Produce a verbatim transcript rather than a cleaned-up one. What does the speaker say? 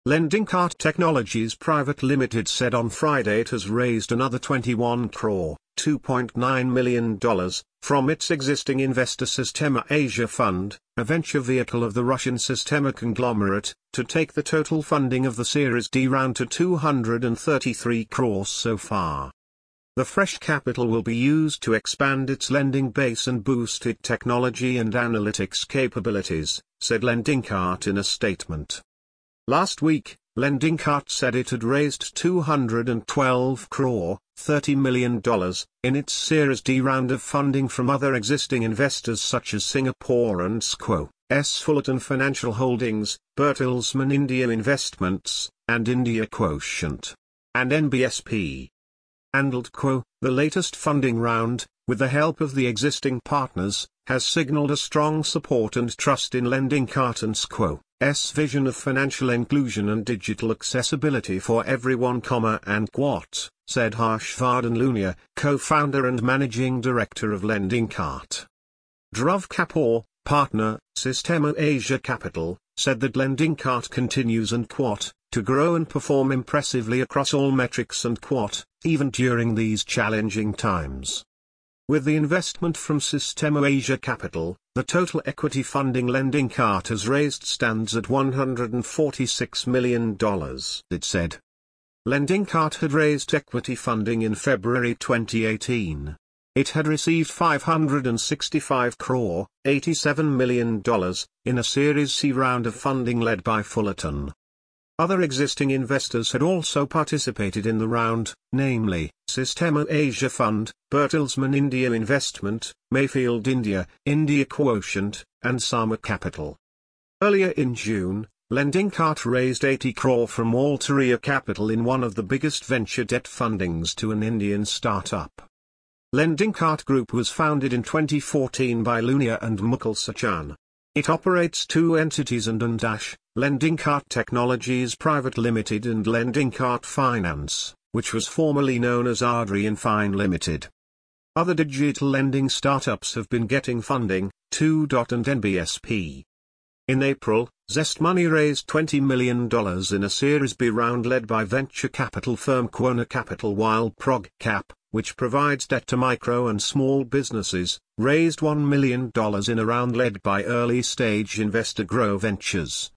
LendingKart Technologies Private Limited said on Friday it has raised another twenty-one crore, two point nine million dollars, from its existing investor Sistema Asia Fund, a venture vehicle of the Russian Sistema conglomerate, to take the total funding of the Series D round to two hundred thirty-three crores so far. The fresh capital will be used to expand its lending base and boost its technology and analytics capabilities, said LendingKart in a statement. Last week, LendingKart said it had raised two hundred twelve crore, thirty million dollars, in its Series D round of funding from other existing investors such as Singapore and S Q O, S Fullerton Financial Holdings, Bertelsmann India Investments, and India Quotient, and N B S P. And L T C O, the latest funding round, with the help of the existing partners, has signaled a strong support and trust in LendingKart and S Q O's vision of financial inclusion and digital accessibility for everyone, and Quat, said Harshvardhan Lunia, co-founder and managing director of LendingKart. Dhruv Kapoor, partner, Sistema Asia Capital, said that LendingKart continues and Quat, to grow and perform impressively across all metrics and Quat, even during these challenging times. With the investment from Sistema Asia Capital, the total equity funding LendingKart has raised stands at one hundred forty-six million dollars, it said. LendingKart had raised equity funding in February twenty eighteen. It had received five hundred sixty-five crore, eighty-seven million dollars, in a Series C round of funding led by Fullerton. Other existing investors had also participated in the round, namely, Sistema Asia Fund, Bertelsmann India Investment, Mayfield India, India Quotient, and Sama Capital. Earlier in June, LendingKart raised eighty crore from Altaria Capital in one of the biggest venture debt fundings to an Indian startup. LendingKart Group was founded in twenty fourteen by Lunia and Mukul Sachan. It operates two entities and Dash, LendingKart Technologies Private Limited and LendingKart Finance, which was formerly known as Adrian Fine Limited. Other digital lending startups have been getting funding, too. And N B S P. In April, Zest Money raised twenty million dollars in a Series B round led by venture capital firm Quona Capital, while ProgCap, which provides debt to micro and small businesses, raised one million dollars in a round led by early-stage investor Grow Ventures.